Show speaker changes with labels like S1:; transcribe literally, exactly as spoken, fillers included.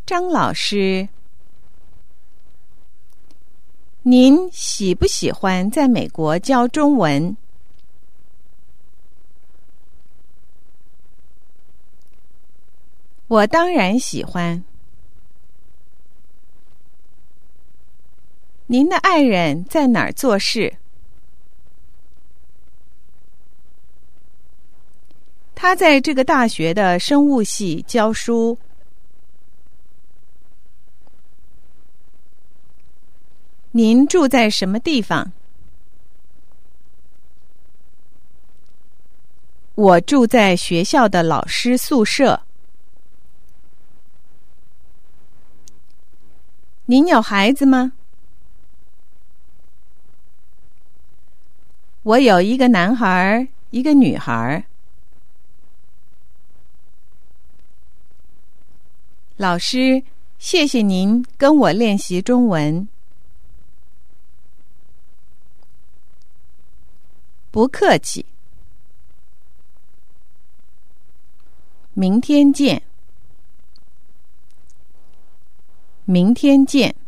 S1: 张老师，您喜不喜欢在美国教中文？我当然喜欢。您的爱人在哪儿做事？他在这个大学的生物系教书。您住在什么地方？我住在学校的老师宿舍。您有孩子吗？我有一个男孩，一个女孩。老师，谢谢您跟我练习中文。不客气。明天见。明天见。